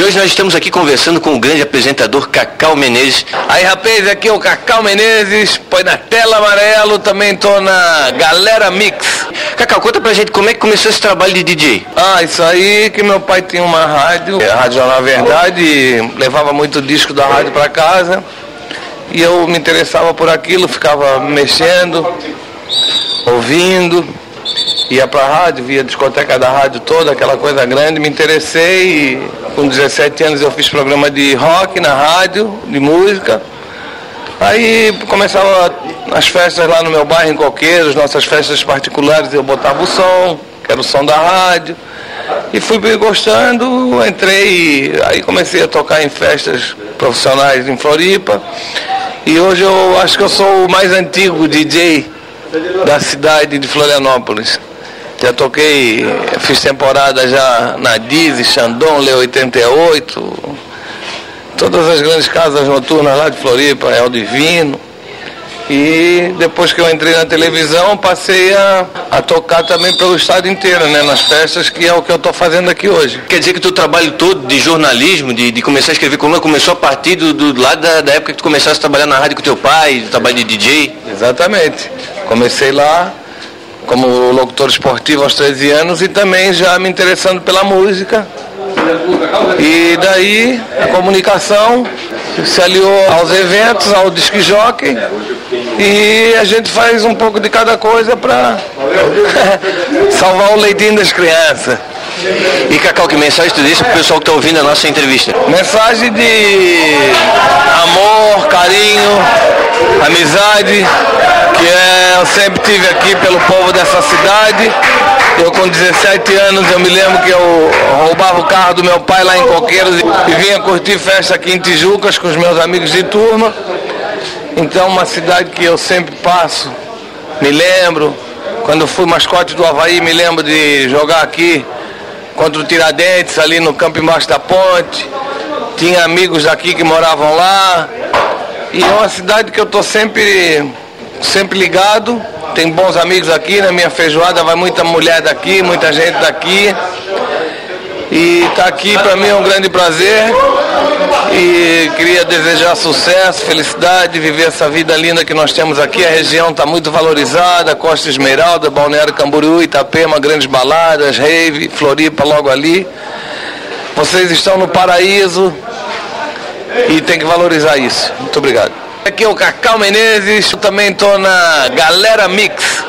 hoje nós estamos aqui conversando com o grande apresentador Cacau Menezes. Aí, rapaz, aqui é o Cacau Menezes, põe na tela amarelo, também tô na Galera Mix. Cacau, conta pra gente como é que começou esse trabalho de DJ. Isso aí que meu pai tinha uma rádio, a Rádio Jornal Verdade, levava muito disco da rádio pra casa, e eu me interessava por aquilo, ficava mexendo, ouvindo, ia pra rádio, via a discoteca da rádio toda, aquela coisa grande, me interessei e com 17 anos eu fiz programa de rock na rádio, de música. Aí começava as festas lá no meu bairro, em Coqueiros, nossas festas particulares, eu botava o som, que era o som da rádio, e fui gostando, entrei, aí comecei a tocar em festas profissionais em Floripa, e hoje eu acho que eu sou o mais antigo DJ da cidade de Florianópolis. Já toquei, fiz temporada já na Dizzy, Xandão, Leo 88, todas as grandes casas noturnas lá de Floripa, El Divino. E depois que eu entrei na televisão, passei a tocar também pelo estado inteiro, né, nas festas, que é o que eu estou fazendo aqui hoje. Quer dizer que o teu trabalho todo de jornalismo, de começar a escrever coluna, começou a partir do lado da época que tu começaste a trabalhar na rádio com teu pai, do trabalho de DJ? Exatamente. Comecei lá como locutor esportivo aos 13 anos e também já me interessando pela música. E daí a comunicação se aliou aos eventos, ao disc jockey, e a gente faz um pouco de cada coisa para salvar o leitinho das crianças. E Cacau, que mensagem tu deixa pro pessoal que está ouvindo a nossa entrevista? Mensagem de amor, carinho, amizade, que eu sempre tive aqui pelo povo dessa cidade. Eu com 17 anos, eu me lembro que eu roubava o carro do meu pai lá em Coqueiros e vinha curtir festa aqui em Tijucas com os meus amigos de turma. Então uma cidade que eu sempre passo, me lembro, quando eu fui mascote do Avaí, me lembro de jogar aqui contra o Tiradentes, ali no campo embaixo da ponte. Tinha amigos daqui que moravam lá. E é uma cidade que eu estou sempre ligado. Tem bons amigos aqui, na minha feijoada vai muita mulher daqui, muita gente daqui. E estar aqui para mim é um grande prazer. E queria desejar sucesso, felicidade, viver essa vida linda que nós temos aqui. A região está muito valorizada, Costa Esmeralda, Balneário Camboriú, Itapema, grandes baladas, rave, Floripa logo ali. Vocês estão no paraíso e tem que valorizar isso. Muito obrigado. Aqui é o Cacau Menezes, eu também estou na Galera Mix.